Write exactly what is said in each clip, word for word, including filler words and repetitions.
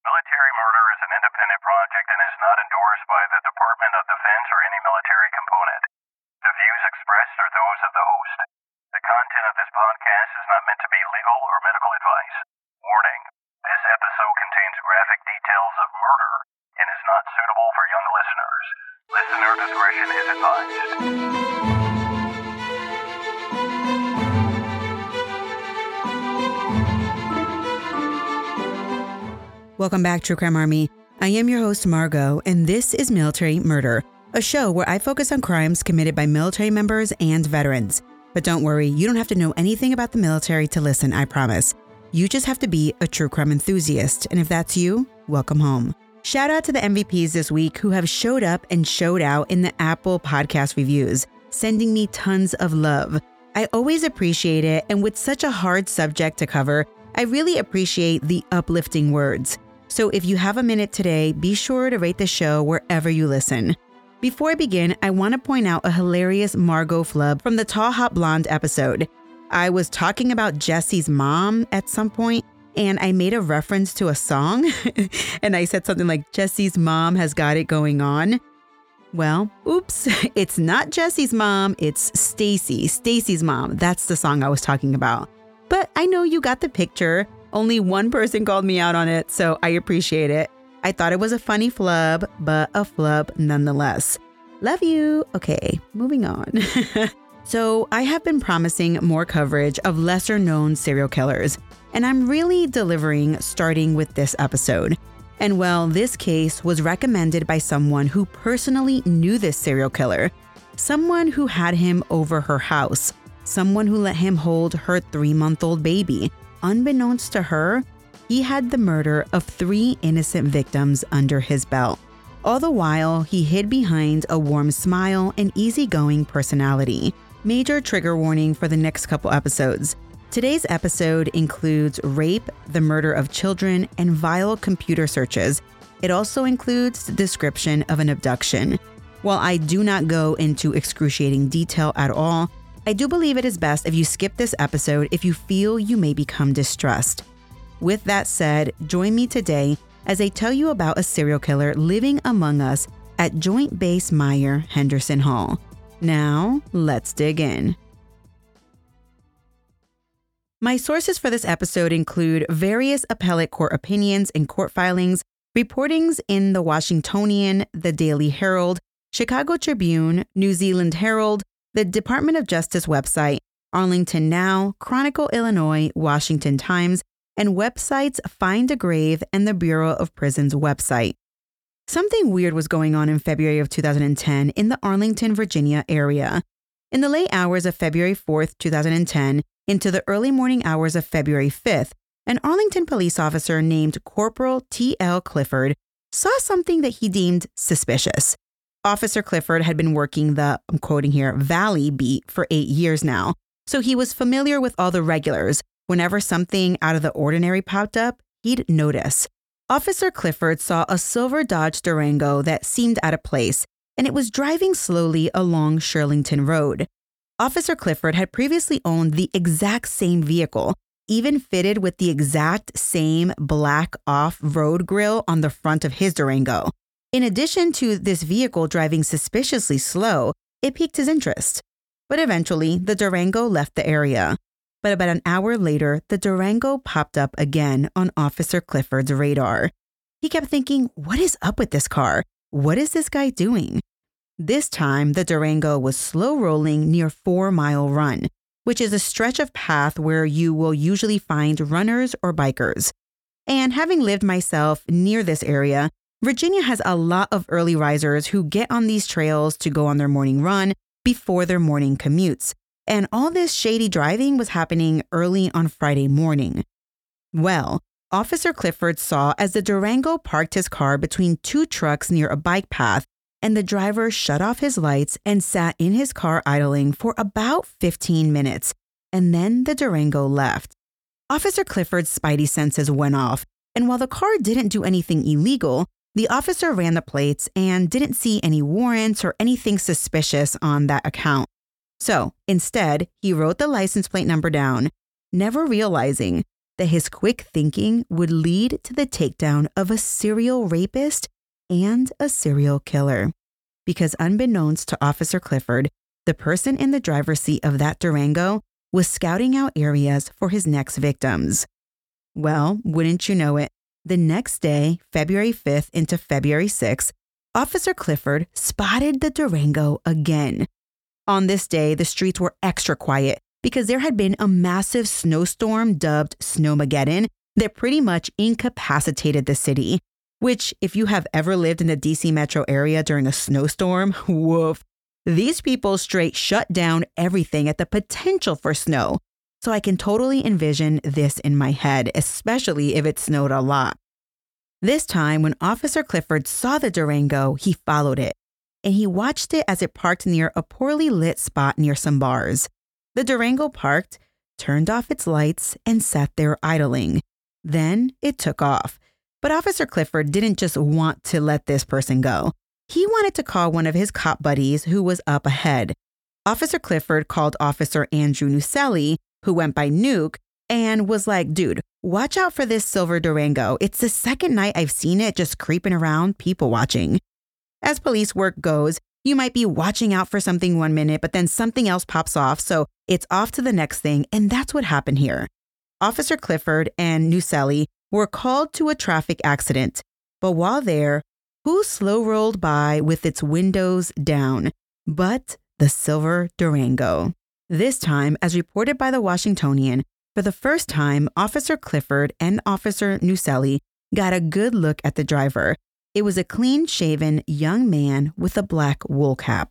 Military murder is an independent project and is not endorsed by the Department of Defense or any military component. The views expressed are those of the host. The content of this podcast is not meant to be legal or medical advice. Warning: this episode contains graphic details of murder and is not suitable for young listeners. Listener discretion is advised. Welcome back, True Crime Army. I am your host, Margot, and this is Military Murder, a show where I focus on crimes committed by military members and veterans. But don't worry, you don't have to know anything about the military to listen, I promise. You just have to be a true crime enthusiast, and if that's you, welcome home. Shout out to the M V Ps this week who have showed up and showed out in the Apple Podcast reviews, sending me tons of love. I always appreciate it, and with such a hard subject to cover, I really appreciate the uplifting words. So if you have a minute today, be sure to rate the show wherever you listen. Before I begin, I want to point out a hilarious Margot flub from the Tall Hot Blonde episode. I was talking about Jesse's mom at some point, and I made a reference to a song, and I said something like, Jesse's mom has got it going on. Well, oops, it's not Jesse's mom, it's Stacy, Stacy's mom. That's the song I was talking about. But I know you got the picture. Only one person called me out on it, so I appreciate it. I thought it was a funny flub, but a flub nonetheless. Love you. Okay, moving on. So I have been promising more coverage of lesser known serial killers, and I'm really delivering starting with this episode. And well, this case was recommended by someone who personally knew this serial killer, someone who had him over her house, someone who let him hold her three-month-old baby. Unbeknownst to her, he had the murder of three innocent victims under his belt. All the while, he hid behind a warm smile and easygoing personality. Major trigger warning for the next couple episodes. Today's episode includes rape, the murder of children, and vile computer searches. It also includes the description of an abduction. While I do not go into excruciating detail at all, I do believe it is best if you skip this episode if you feel you may become distressed. With that said, join me today as I tell you about a serial killer living among us at Joint Base Meier Henderson Hall. Now, let's dig in. My sources for this episode include various appellate court opinions and court filings, reportings in the Washingtonian, the Daily Herald, Chicago Tribune, New Zealand Herald, the Department of Justice website, Arlington Now, Chronicle Illinois, Washington Times, and websites Find a Grave and the Bureau of Prisons website. Something weird was going on in February of two thousand ten in the Arlington, Virginia area. In the late hours of February fourth, two thousand ten, into the early morning hours of February fifth, an Arlington police officer named Corporal T L Clifford saw something that he deemed suspicious. Officer Clifford had been working the, I'm quoting here, Valley beat for eight years now, so he was familiar with all the regulars. Whenever something out of the ordinary popped up, he'd notice. Officer Clifford saw a silver Dodge Durango that seemed out of place, and it was driving slowly along Shirlington Road. Officer Clifford had previously owned the exact same vehicle, even fitted with the exact same black off-road grille on the front of his Durango. In addition to this vehicle driving suspiciously slow, it piqued his interest. But eventually, the Durango left the area. But about an hour later, the Durango popped up again on Officer Clifford's radar. He kept thinking, what is up with this car? What is this guy doing? This time, the Durango was slow rolling near Four Mile Run, which is a stretch of path where you will usually find runners or bikers. And having lived myself near this area, Virginia has a lot of early risers who get on these trails to go on their morning run before their morning commutes. And all this shady driving was happening early on Friday morning. Well, Officer Clifford saw as the Durango parked his car between two trucks near a bike path, and the driver shut off his lights and sat in his car idling for about fifteen minutes, and then the Durango left. Officer Clifford's spidey senses went off, and while the car didn't do anything illegal, the officer ran the plates and didn't see any warrants or anything suspicious on that account. So instead, he wrote the license plate number down, never realizing that his quick thinking would lead to the takedown of a serial rapist and a serial killer. Because unbeknownst to Officer Clifford, the person in the driver's seat of that Durango was scouting out areas for his next victims. Well, wouldn't you know it, the next day, February fifth into February sixth, Officer Clifford spotted the Durango again. On this day, the streets were extra quiet because there had been a massive snowstorm dubbed Snowmageddon that pretty much incapacitated the city, which, if you have ever lived in the D C metro area during a snowstorm, woof, these people straight shut down everything at the potential for snow. So I can totally envision this in my head, especially if it snowed a lot. This time, when Officer Clifford saw the Durango, he followed it, and he watched it as it parked near a poorly lit spot near some bars. The Durango parked, turned off its lights, and sat there idling. Then it took off. But Officer Clifford didn't just want to let this person go. He wanted to call one of his cop buddies who was up ahead. Officer Clifford called Officer Andrew Nuselli, who went by Nuke, and was like, dude, watch out for this silver Durango. It's the second night I've seen it just creeping around, people watching. As police work goes, you might be watching out for something one minute, but then something else pops off, so it's off to the next thing, and that's what happened here. Officer Clifford and Nuselli were called to a traffic accident, but while there, who slow rolled by with its windows down but the silver Durango? This time, as reported by the Washingtonian, for the first time, Officer Clifford and Officer Nuselli got a good look at the driver. It was a clean-shaven young man with a black wool cap.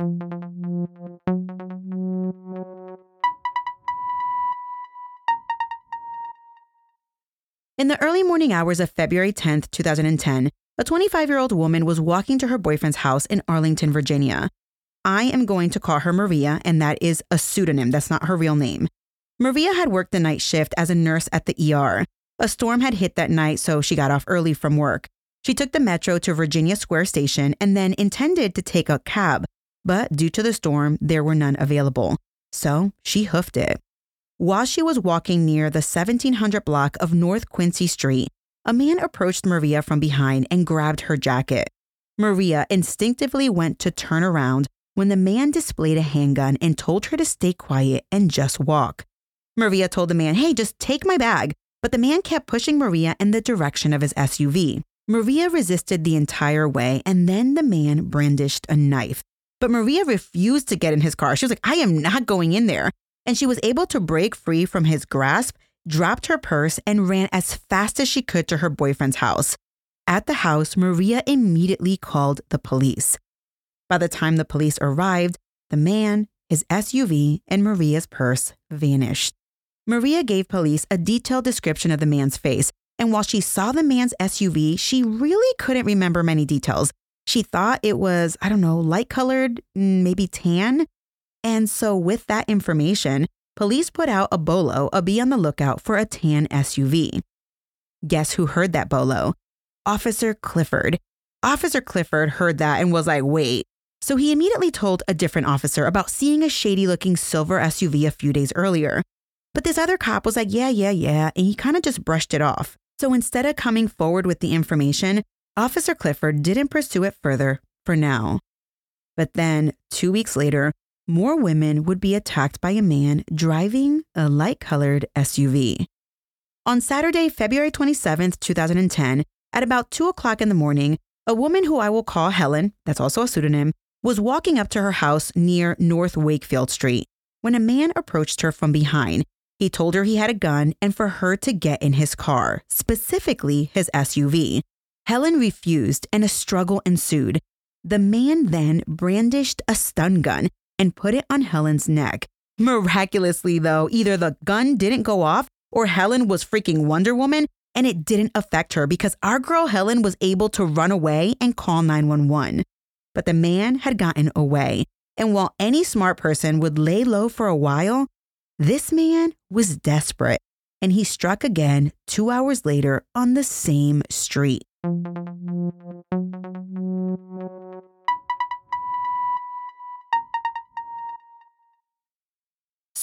In the early morning hours of February tenth, twenty ten, a twenty-five-year-old woman was walking to her boyfriend's house in Arlington, Virginia. I am going to call her Maria, and that is a pseudonym. That's not her real name. Maria had worked the night shift as a nurse at the E R. A storm had hit that night, so she got off early from work. She took the metro to Virginia Square Station and then intended to take a cab, but due to the storm, there were none available. So she hoofed it. While she was walking near the seventeen hundred block of North Quincy Street, a man approached Maria from behind and grabbed her jacket. Maria instinctively went to turn around when the man displayed a handgun and told her to stay quiet and just walk. Maria told the man, hey, just take my bag, but the man kept pushing Maria in the direction of his S U V. Maria resisted the entire way, and then the man brandished a knife. But Maria refused to get in his car. She was like, I am not going in there. And she was able to break free from his grasp, dropped her purse, and ran as fast as she could to her boyfriend's house. At the house, Maria immediately called the police. By the time the police arrived, the man, his S U V, and Maria's purse vanished. Maria gave police a detailed description of the man's face, and while she saw the man's S U V, she really couldn't remember many details. She thought it was, I don't know, light-colored, maybe tan. And so with that information, police put out a bolo, a be on the lookout for a tan S U V. Guess who heard that bolo? Officer Clifford. Officer Clifford heard that and was like, wait. So he immediately told a different officer about seeing a shady-looking silver S U V a few days earlier. But this other cop was like, yeah, yeah, yeah, and he kind of just brushed it off. So instead of coming forward with the information, Officer Clifford didn't pursue it further for now. But then, two weeks later, more women would be attacked by a man driving a light-colored S U V. On Saturday, February twenty-seventh, twenty ten, at about two o'clock in the morning, a woman who I will call Helen, that's also a pseudonym, was walking up to her house near North Wakefield Street when a man approached her from behind. He told her he had a gun and for her to get in his car, specifically his S U V. Helen refused and a struggle ensued. The man then brandished a stun gun and put it on Helen's neck. Miraculously, though, either the gun didn't go off or Helen was freaking Wonder Woman and it didn't affect her because our girl Helen was able to run away and call nine one one. But the man had gotten away. And while any smart person would lay low for a while, this man was desperate, and he struck again two hours later on the same street.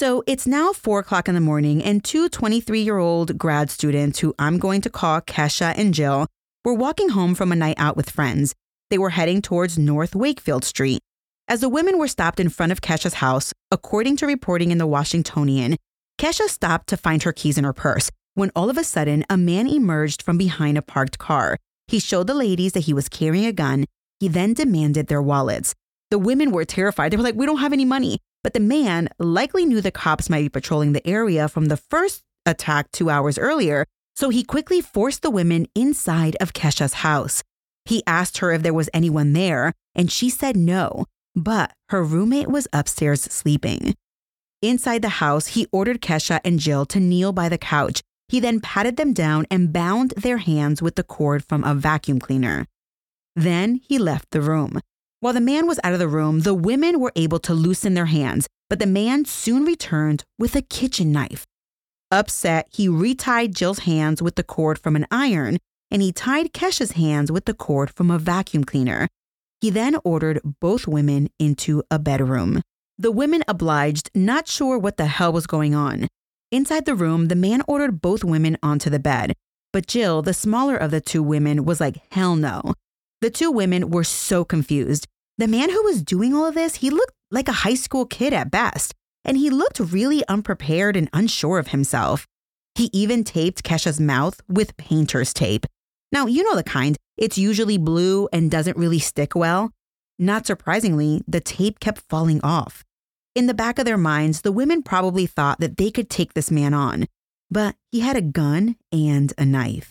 So it's now four o'clock in the morning, and two twenty-three-year-old grad students, who I'm going to call Kesha and Jill, were walking home from a night out with friends. They were heading towards North Wakefield Street. As the women were stopped in front of Kesha's house, according to reporting in the Washingtonian, Kesha stopped to find her keys in her purse, when all of a sudden, a man emerged from behind a parked car. He showed the ladies that he was carrying a gun. He then demanded their wallets. The women were terrified. They were like, "We don't have any money." But the man likely knew the cops might be patrolling the area from the first attack two hours earlier, so he quickly forced the women inside of Kesha's house. He asked her if there was anyone there, and she said no, but her roommate was upstairs sleeping. Inside the house, he ordered Kesha and Jill to kneel by the couch. He then patted them down and bound their hands with the cord from a vacuum cleaner. Then he left the room. While the man was out of the room, the women were able to loosen their hands, but the man soon returned with a kitchen knife. Upset, he retied Jill's hands with the cord from an iron, and he tied Kesha's hands with the cord from a vacuum cleaner. He then ordered both women into a bedroom. The women obliged, not sure what the hell was going on. Inside the room, the man ordered both women onto the bed, but Jill, the smaller of the two women, was like, hell no. The two women were so confused. The man who was doing all of this, he looked like a high school kid at best, and he looked really unprepared and unsure of himself. He even taped Kesha's mouth with painter's tape. Now, you know the kind. It's usually blue and doesn't really stick well. Not surprisingly, the tape kept falling off. In the back of their minds, the women probably thought that they could take this man on, but he had a gun and a knife.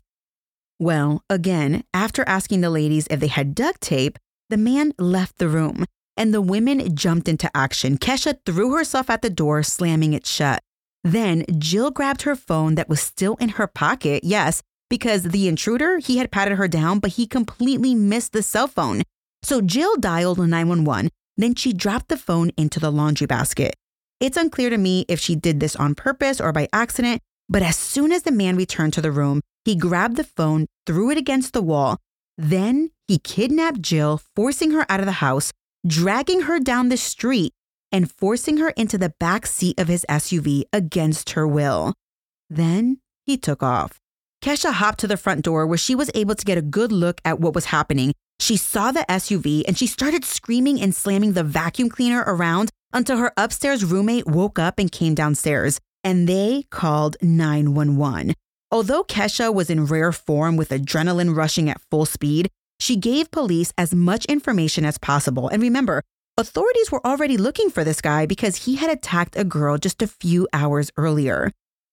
Well, again, after asking the ladies if they had duct tape, the man left the room, and the women jumped into action. Kesha threw herself at the door, slamming it shut. Then Jill grabbed her phone that was still in her pocket, yes, because the intruder, he had patted her down, but he completely missed the cell phone. So Jill dialed nine one one, then she dropped the phone into the laundry basket. It's unclear to me if she did this on purpose or by accident, but as soon as the man returned to the room, he grabbed the phone, threw it against the wall. Then he kidnapped Jill, forcing her out of the house, dragging her down the street, and forcing her into the back seat of his S U V against her will. Then he took off. Kesha hopped to the front door where she was able to get a good look at what was happening. She saw the S U V and she started screaming and slamming the vacuum cleaner around until her upstairs roommate woke up and came downstairs, and they called nine one one. Although Kesha was in rare form with adrenaline rushing at full speed, she gave police as much information as possible. And remember, authorities were already looking for this guy because he had attacked a girl just a few hours earlier.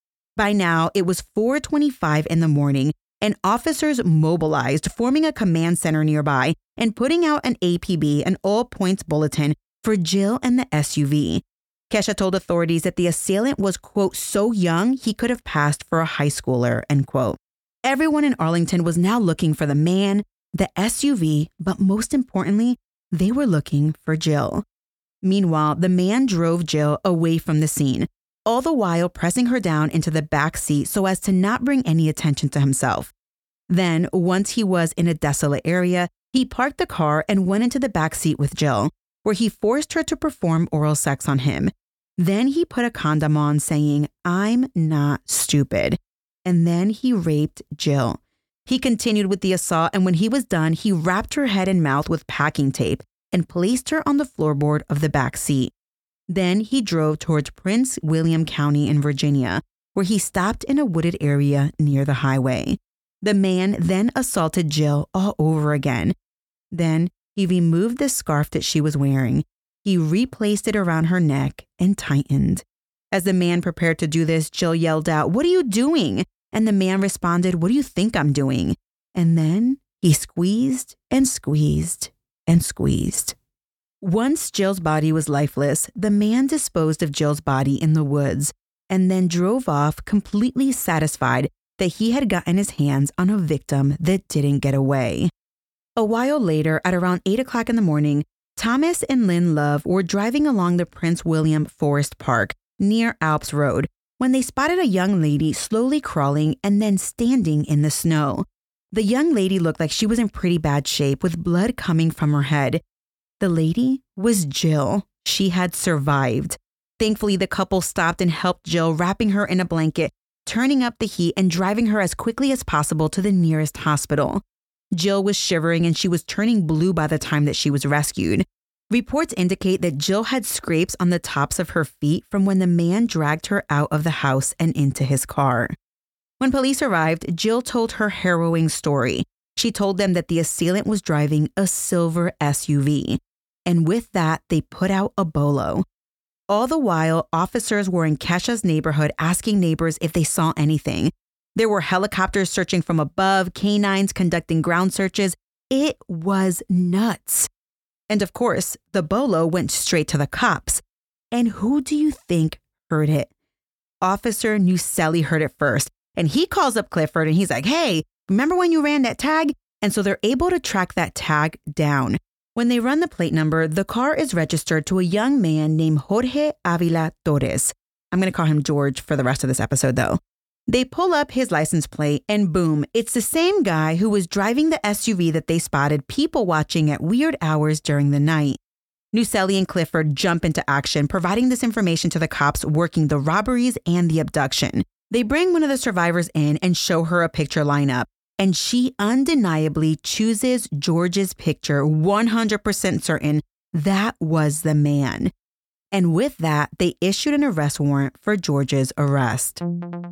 By now, it was four twenty-five in the morning, and officers mobilized, forming a command center nearby and putting out an A P B, an all-points bulletin, for Jill and the S U V. Kesha told authorities that the assailant was, quote, so young he could have passed for a high schooler, end quote. Everyone in Arlington was now looking for the man, the S U V, but most importantly, they were looking for Jill. Meanwhile, the man drove Jill away from the scene, all the while pressing her down into the back seat so as to not bring any attention to himself. Then, once he was in a desolate area, he parked the car and went into the back seat with Jill, where he forced her to perform oral sex on him. Then he put a condom on, saying, "I'm not stupid." And then he raped Jill. He continued with the assault, and when he was done, he wrapped her head and mouth with packing tape and placed her on the floorboard of the back seat. Then he drove towards Prince William County in Virginia, where he stopped in a wooded area near the highway. The man then assaulted Jill all over again. Then he removed the scarf that she was wearing. He replaced it around her neck and tightened. As the man prepared to do this, Jill yelled out, "What are you doing?" And the man responded, "What do you think I'm doing?" And then he squeezed and squeezed and squeezed. Once Jill's body was lifeless, the man disposed of Jill's body in the woods and then drove off completely satisfied that he had gotten his hands on a victim that didn't get away. A while later, at around eight o'clock in the morning, Thomas and Lynn Love were driving along the Prince William Forest Park near Alps Road when they spotted a young lady slowly crawling and then standing in the snow. The young lady looked like she was in pretty bad shape with blood coming from her head. The lady was Jill. She had survived. Thankfully, the couple stopped and helped Jill, wrapping her in a blanket, turning up the heat and driving her as quickly as possible to the nearest hospital. Jill was shivering and she was turning blue by the time that she was rescued. Reports indicate that Jill had scrapes on the tops of her feet from when the man dragged her out of the house and into his car. When police arrived, Jill told her harrowing story. She told them that the assailant was driving a silver S U V. And with that, they put out a bolo. All the while, officers were in Kesha's neighborhood asking neighbors if they saw anything. There were helicopters searching from above, canines conducting ground searches. It was nuts. And of course, the bolo went straight to the cops. And who do you think heard it? Officer Nuselli heard it first. And he calls up Clifford and he's like, hey, remember when you ran that tag? And so they're able to track that tag down. When they run the plate number, the car is registered to a young man named Jorge Avila Torres. I'm going to call him George for the rest of this episode, though. They pull up his license plate and boom, it's the same guy who was driving the S U V that they spotted people watching at weird hours during the night. Nuselli and Clifford jump into action, providing this information to the cops working the robberies and the abduction. They bring one of the survivors in and show her a picture lineup, and she undeniably chooses George's picture, one hundred percent certain that was the man. And with that, they issued an arrest warrant for George's arrest.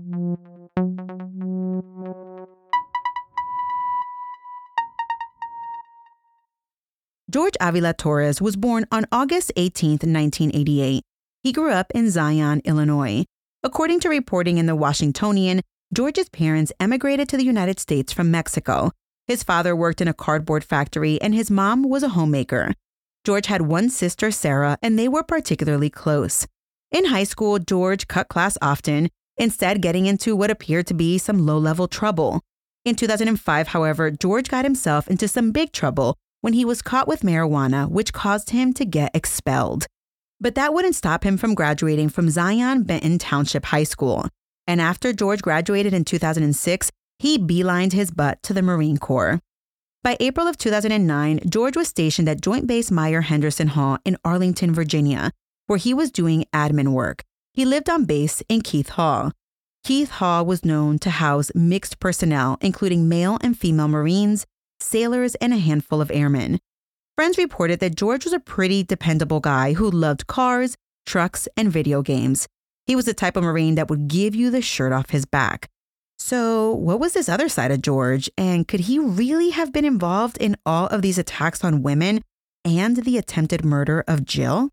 George Avila Torres was born on August eighteenth, nineteen eighty-eight. He grew up in Zion, Illinois. According to reporting in the Washingtonian, George's parents emigrated to the United States from Mexico. His father worked in a cardboard factory and his mom was a homemaker. George had one sister, Sarah, and they were particularly close. In high school, George cut class often, instead getting into what appeared to be some low-level trouble. In two thousand five, however, George got himself into some big trouble when he was caught with marijuana, which caused him to get expelled. But that wouldn't stop him from graduating from Zion Benton Township High School. And after George graduated in two thousand six, he beelined his butt to the Marine Corps. By April of two thousand nine, George was stationed at Joint Base Meyer Henderson Hall in Arlington, Virginia, where he was doing admin work. He lived on base in Keith Hall. Keith Hall was known to house mixed personnel, including male and female Marines, sailors, and a handful of airmen. Friends reported that George was a pretty dependable guy who loved cars, trucks, and video games. He was the type of Marine that would give you the shirt off his back. So what was this other side of George, and could he really have been involved in all of these attacks on women and the attempted murder of Jill?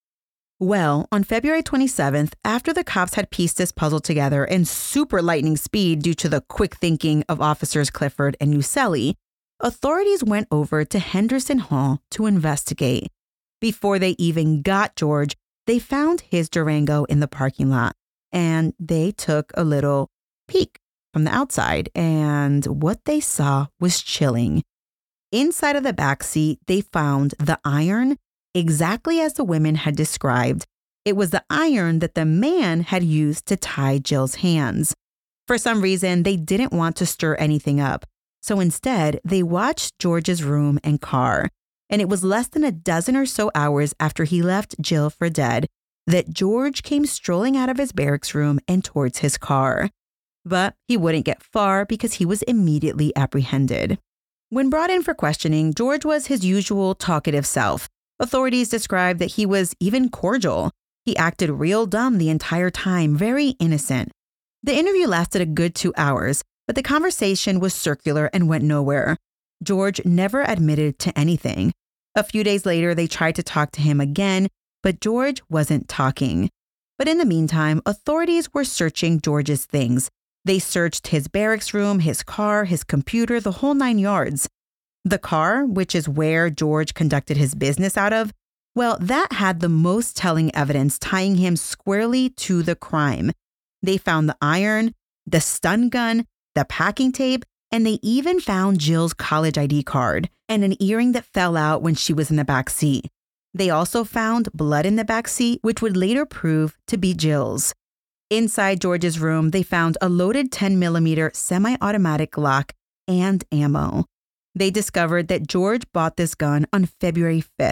Well, on February twenty-seventh, after the cops had pieced this puzzle together in super lightning speed due to the quick thinking of officers Clifford and Nuselli, authorities went over to Henderson Hall to investigate. Before they even got George, they found his Durango in the parking lot, and they took a little peek from the outside, and what they saw was chilling. Inside of the backseat, they found the iron exactly as the women had described. It was the iron that the man had used to tie Jill's hands. For some reason, they didn't want to stir anything up, so instead, they watched George's room and car. And it was less than a dozen or so hours after he left Jill for dead that George came strolling out of his barracks room and towards his car. But he wouldn't get far because he was immediately apprehended. When brought in for questioning, George was his usual talkative self. Authorities described that he was even cordial. He acted real dumb the entire time, very innocent. The interview lasted a good two hours, but the conversation was circular and went nowhere. George never admitted to anything. A few days later, they tried to talk to him again, but George wasn't talking. But in the meantime, authorities were searching George's things. They searched his barracks room, his car, his computer, the whole nine yards. The car, which is where George conducted his business out of, well, that had the most telling evidence tying him squarely to the crime. They found the iron, the stun gun, the packing tape, and they even found Jill's college I D card and an earring that fell out when she was in the back seat. They also found blood in the back seat, which would later prove to be Jill's. Inside George's room, they found a loaded ten millimeter semi-automatic Glock and ammo. They discovered that George bought this gun on February fifth,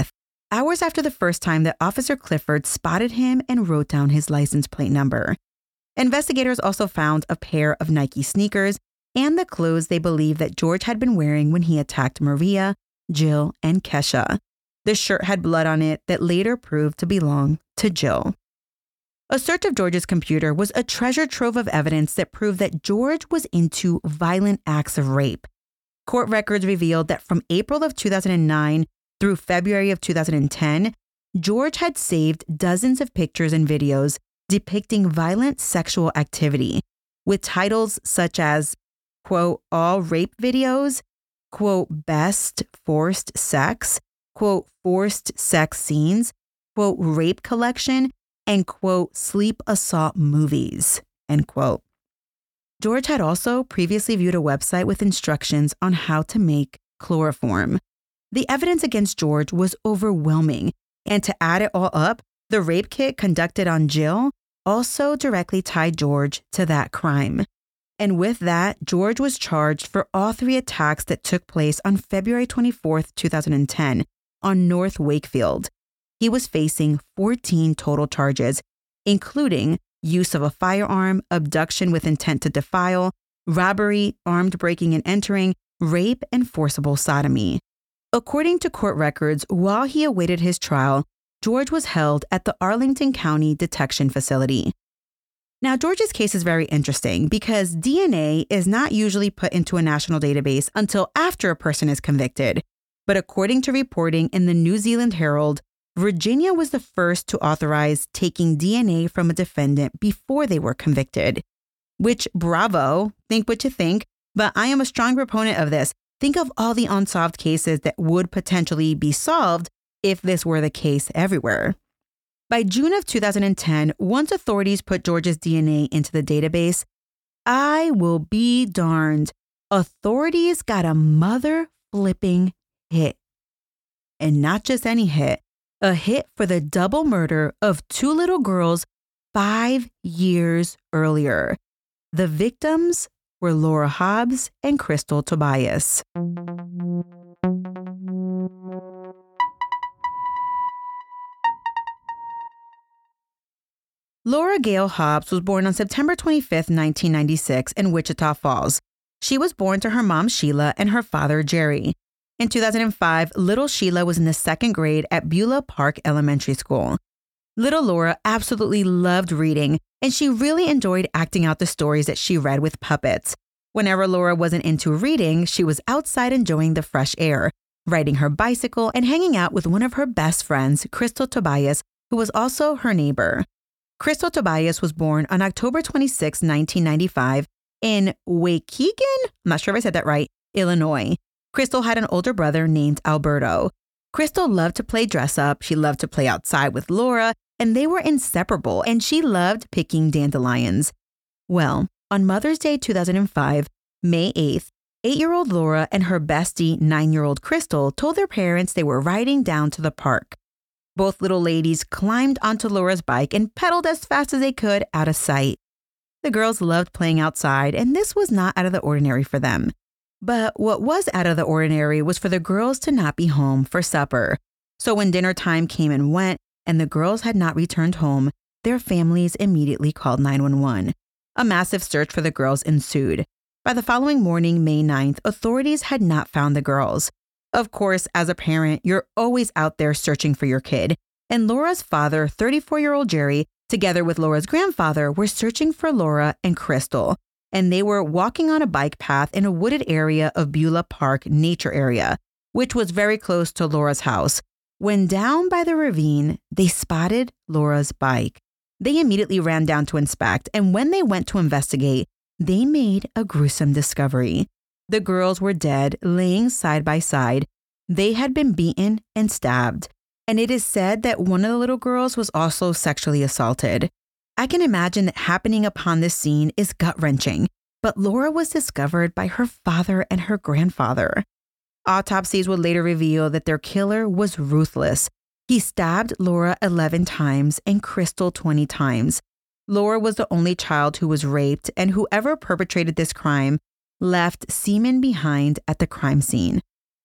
hours after the first time that Officer Clifford spotted him and wrote down his license plate number. Investigators also found a pair of Nike sneakers and the clothes they believe that George had been wearing when he attacked Maria, Jill, and Kesha. The shirt had blood on it that later proved to belong to Jill. A search of George's computer was a treasure trove of evidence that proved that George was into violent acts of rape. Court records revealed that from April of two thousand nine through February of two thousand ten, George had saved dozens of pictures and videos depicting violent sexual activity, with titles such as, quote, all rape videos, quote, best forced sex, quote, forced sex scenes, quote, rape collection, and, quote, sleep assault movies, end quote. George had also previously viewed a website with instructions on how to make chloroform. The evidence against George was overwhelming, and to add it all up, the rape kit conducted on Jill also directly tied George to that crime. And with that, George was charged for all three attacks that took place on February twenty-fourth, two thousand ten, on North Wakefield. He was facing fourteen total charges, including use of a firearm, abduction with intent to defile, robbery, armed breaking and entering, rape, and forcible sodomy. According to court records, while he awaited his trial, George was held at the Arlington County Detection Facility. Now, George's case is very interesting because D N A is not usually put into a national database until after a person is convicted. But according to reporting in the New Zealand Herald, Virginia was the first to authorize taking D N A from a defendant before they were convicted. Which, bravo, think what you think, but I am a strong proponent of this. Think of all the unsolved cases that would potentially be solved if this were the case everywhere. By June of two thousand ten, once authorities put George's D N A into the database, I will be darned, authorities got a mother-flipping hit. And not just any hit, a hit for the double murder of two little girls five years earlier. The victims were Laura Hobbs and Crystal Tobias. Laura Gail Hobbs was born on September twenty-fifth, nineteen ninety-six in Wichita Falls. She was born to her mom, Sheila, and her father, Jerry. In two thousand five, little Sheila was in the second grade at Beulah Park Elementary School. Little Laura absolutely loved reading, and she really enjoyed acting out the stories that she read with puppets. Whenever Laura wasn't into reading, she was outside enjoying the fresh air, riding her bicycle, and hanging out with one of her best friends, Crystal Tobias, who was also her neighbor. Crystal Tobias was born on October twenty-sixth, nineteen ninety-five, in Waukegan, I'm not sure if I said that right, Illinois. Crystal had an older brother named Alberto. Crystal loved to play dress up, she loved to play outside with Laura, and they were inseparable, and she loved picking dandelions. Well, on Mother's Day two thousand five, May eighth, eight-year-old Laura and her bestie, nine-year-old Crystal, told their parents they were riding down to the park. Both little ladies climbed onto Laura's bike and pedaled as fast as they could out of sight. The girls loved playing outside, and this was not out of the ordinary for them. But what was out of the ordinary was for the girls to not be home for supper. So when dinner time came and went, and the girls had not returned home, their families immediately called nine one one. A massive search for the girls ensued. By the following morning, May ninth, authorities had not found the girls. Of course, as a parent, you're always out there searching for your kid. And Laura's father, thirty-four-year-old Jerry, together with Laura's grandfather, were searching for Laura and Crystal. And they were walking on a bike path in a wooded area of Beulah Park Nature Area, which was very close to Laura's house. When down by the ravine, they spotted Laura's bike. They immediately ran down to inspect, and when they went to investigate, they made a gruesome discovery. The girls were dead, laying side by side. They had been beaten and stabbed, and it is said that one of the little girls was also sexually assaulted. I can imagine that happening upon this scene is gut-wrenching, but Laura was discovered by her father and her grandfather. Autopsies would later reveal that their killer was ruthless. He stabbed Laura eleven times and Crystal twenty times. Laura was the only child who was raped, and whoever perpetrated this crime left semen behind at the crime scene.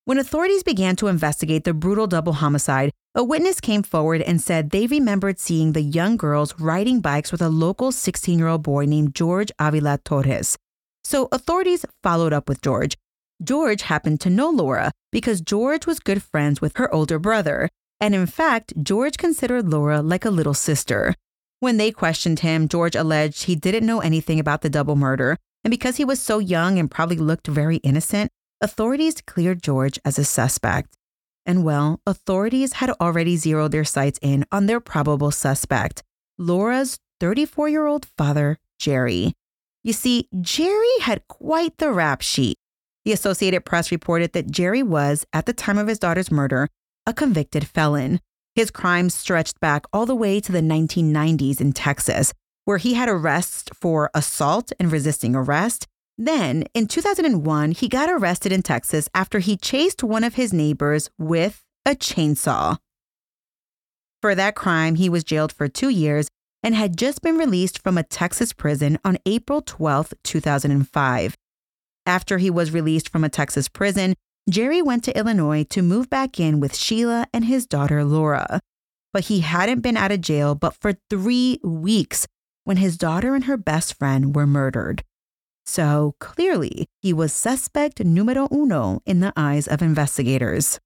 When authorities began to investigate the brutal double homicide, a witness came forward and said they remembered seeing the young girls riding bikes with a local sixteen-year-old boy named George Avila Torres. So authorities followed up with George. George happened to know Laura because George was good friends with her older brother. And in fact, George considered Laura like a little sister. When they questioned him, George alleged he didn't know anything about the double murder. And because he was so young and probably looked very innocent, authorities cleared George as a suspect. And well, authorities had already zeroed their sights in on their probable suspect, Laura's thirty-four-year-old father, Jerry. You see, Jerry had quite the rap sheet. The Associated Press reported that Jerry was, at the time of his daughter's murder, a convicted felon. His crimes stretched back all the way to the nineteen nineties in Texas, where he had arrests for assault and resisting arrest. Then, in two thousand one, he got arrested in Texas after he chased one of his neighbors with a chainsaw. For that crime, he was jailed for two years and had just been released from a Texas prison on April twelfth, two thousand five. After he was released from a Texas prison, Jerry went to Illinois to move back in with Sheila and his daughter Laura. But he hadn't been out of jail but for three weeks when his daughter and her best friend were murdered. So clearly, he was suspect numero uno in the eyes of investigators.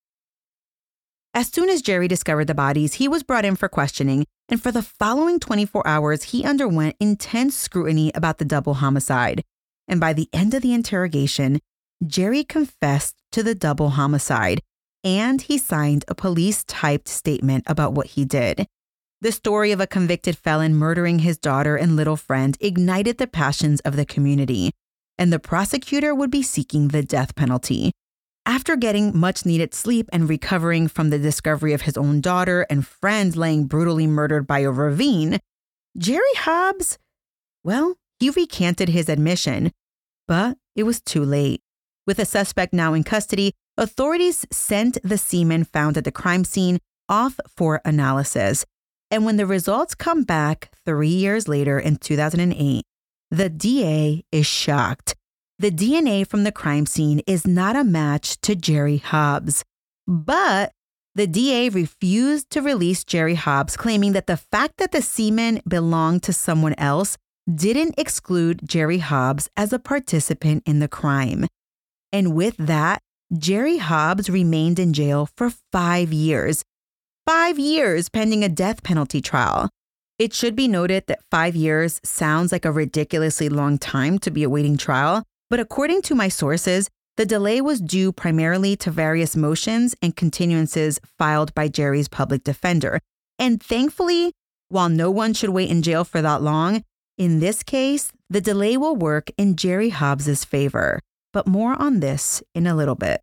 As soon as Jerry discovered the bodies, he was brought in for questioning, and for the following twenty-four hours, he underwent intense scrutiny about the double homicide. And by the end of the interrogation, Jerry confessed to the double homicide, and he signed a police-typed statement about what he did. The story of a convicted felon murdering his daughter and little friend ignited the passions of the community, and the prosecutor would be seeking the death penalty. After getting much-needed sleep and recovering from the discovery of his own daughter and friend laying brutally murdered by a ravine, Jerry Hobbs, well, he recanted his admission, but it was too late. With the suspect now in custody, authorities sent the semen found at the crime scene off for analysis. And when the results come back three years later in two thousand eight, the D A is shocked. The D N A from the crime scene is not a match to Jerry Hobbs. But the D A refused to release Jerry Hobbs, claiming that the fact that the semen belonged to someone else didn't exclude Jerry Hobbs as a participant in the crime. And with that, Jerry Hobbs remained in jail for five years. Five years pending a death penalty trial. It should be noted that five years sounds like a ridiculously long time to be awaiting trial, but according to my sources, the delay was due primarily to various motions and continuances filed by Jerry's public defender. And thankfully, while no one should wait in jail for that long, in this case, the delay will work in Jerry Hobbs's favor. But more on this in a little bit.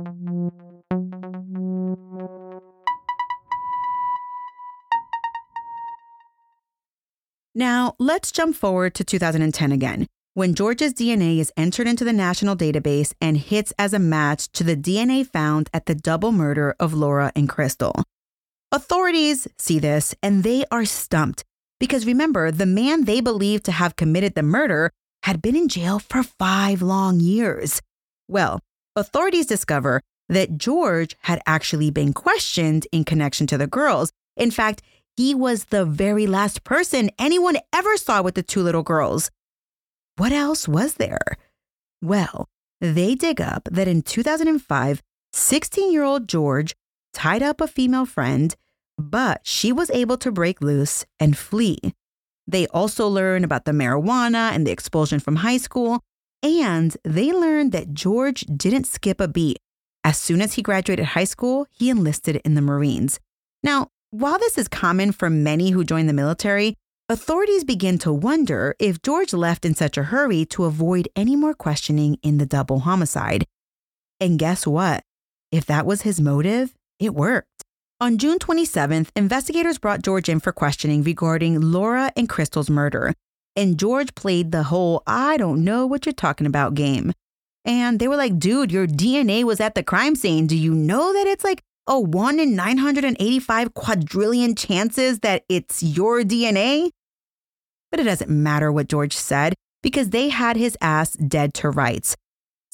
Now, let's jump forward to two thousand ten again, when George's D N A is entered into the national database and hits as a match to the D N A found at the double murder of Laura and Crystal. Authorities see this and they are stumped because remember, the man they believe to have committed the murder had been in jail for five long years. Well, authorities discover that George had actually been questioned in connection to the girls. In fact, he was the very last person anyone ever saw with the two little girls. What else was there? Well, they dig up that in two thousand five, sixteen-year-old George tied up a female friend, but she was able to break loose and flee. They also learn about the marijuana and the expulsion from high school, and they learned that George didn't skip a beat. As soon as he graduated high school, he enlisted in the Marines. Now, while this is common for many who join the military, authorities begin to wonder if George left in such a hurry to avoid any more questioning in the double homicide. And guess what? If that was his motive, it worked. On June twenty-seventh, investigators brought George in for questioning regarding Laura and Crystal's murder. And George played the whole, I don't know what you're talking about game. And they were like, dude, your D N A was at the crime scene. Do you know that it's like a one in nine hundred eighty-five quadrillion chances that it's your D N A? But it doesn't matter what George said because they had his ass dead to rights.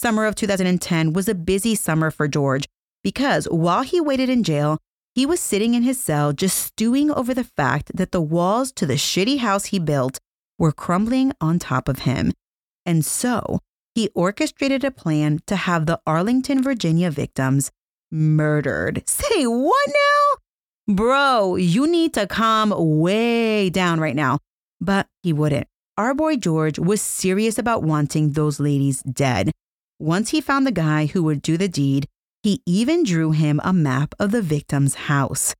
summer of two thousand ten was a busy summer for George because while he waited in jail, he was sitting in his cell just stewing over the fact that the walls to the shitty house he built were crumbling on top of him. And so he orchestrated a plan to have the Arlington, Virginia victims murdered. Say what now? Bro, you need to calm way down right now. But he wouldn't. Our boy George was serious about wanting those ladies dead. Once he found the guy who would do the deed, he even drew him a map of the victim's house.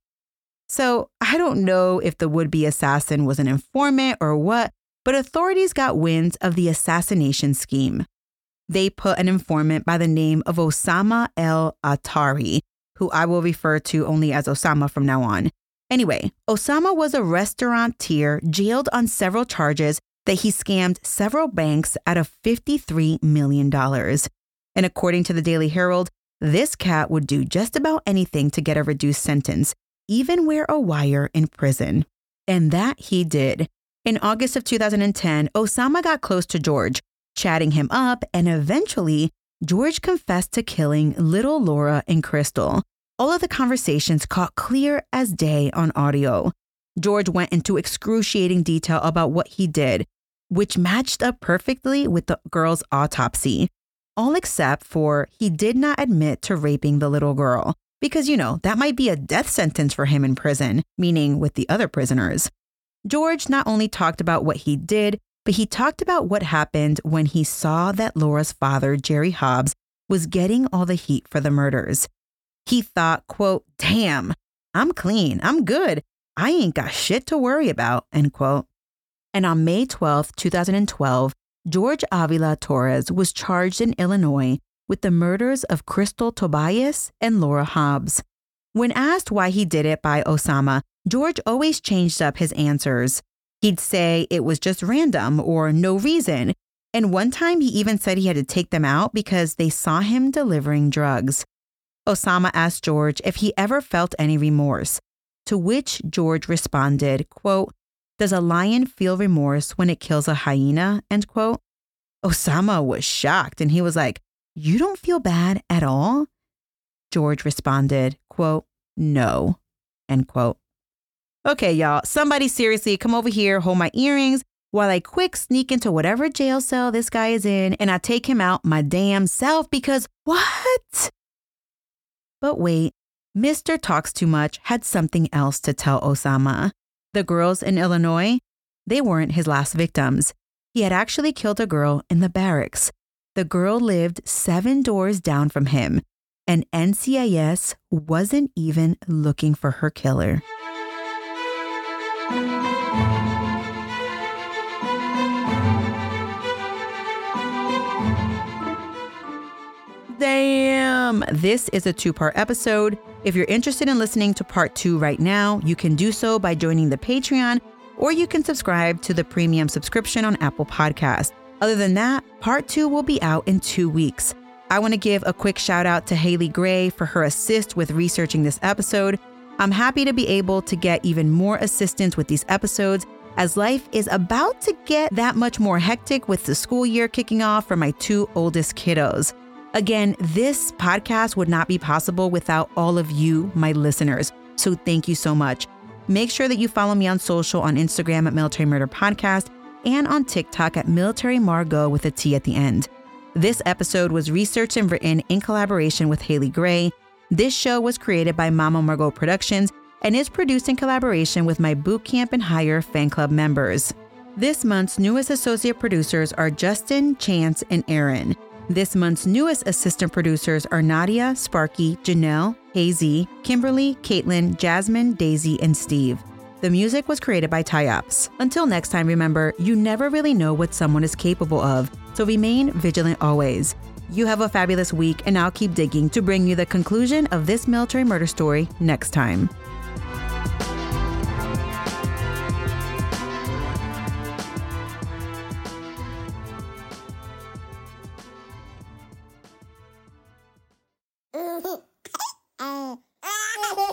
So I don't know if the would-be assassin was an informant or what, but authorities got wind of the assassination scheme. They put an informant by the name of Osama el-Attari, who I will refer to only as Osama from now on. Anyway, Osama was a restaurateur jailed on several charges that he scammed several banks out of fifty-three million dollars. And according to the Daily Herald, this cat would do just about anything to get a reduced sentence, even wear a wire in prison. And that he did. In August of two thousand ten, Osama got close to George, chatting him up, and eventually, George confessed to killing little Laura and Crystal. All of the conversations caught clear as day on audio. George went into excruciating detail about what he did, which matched up perfectly with the girl's autopsy. All except for he did not admit to raping the little girl, because, you know, that might be a death sentence for him in prison, meaning with the other prisoners. George not only talked about what he did, but he talked about what happened when he saw that Laura's father, Jerry Hobbs, was getting all the heat for the murders. He thought, quote, damn, I'm clean, I'm good, I ain't got shit to worry about, end quote. And on May twelfth, twenty twelve, George Avila Torres was charged in Illinois with the murders of Crystal Tobias and Laura Hobbs. When asked why he did it by Osama, George always changed up his answers. He'd say it was just random or no reason. And one time he even said he had to take them out because they saw him delivering drugs. Osama asked George if he ever felt any remorse, to which George responded, quote, does a lion feel remorse when it kills a hyena, end quote. Osama was shocked and he was like, you don't feel bad at all? George responded, quote, no, end quote. Okay, y'all, somebody seriously come over here, hold my earrings while I quick sneak into whatever jail cell this guy is in and I take him out my damn self because what? But wait, Mister Talks Too Much had something else to tell Osama. The girls in Illinois, they weren't his last victims. He had actually killed a girl in the barracks. The girl lived seven doors down from him, and N C I S wasn't even looking for her killer. Damn! This is a two-part episode. If you're interested in listening to part two right now, you can do so by joining the Patreon, or you can subscribe to the premium subscription on Apple Podcasts. Other than that, part two will be out in two weeks. I want to give a quick shout out to Haley Gray for her assist with researching this episode. I'm happy to be able to get even more assistance with these episodes as life is about to get that much more hectic with the school year kicking off for my two oldest kiddos. Again, this podcast would not be possible without all of you, my listeners. So thank you so much. Make sure that you follow me on social on Instagram at Military Murder Podcast and on TikTok at Military Margot with a T at the end. This episode was researched and written in collaboration with Haley Gray. This show was created by Mama Margot Productions and is produced in collaboration with my Boot Camp and Hire fan club members. This month's newest associate producers are Justin, Chance, and Aaron. This month's newest assistant producers are Nadia, Sparky, Janelle, Hazy, Kimberly, Caitlin, Jasmine, Daisy, and Steve. The music was created by Ty-Ops. Until next time, remember, you never really know what someone is capable of, so remain vigilant always. You have a fabulous week, and I'll keep digging to bring you the conclusion of this military murder story next time.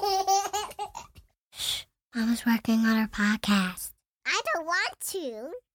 Mama's working on her podcast. I don't want to.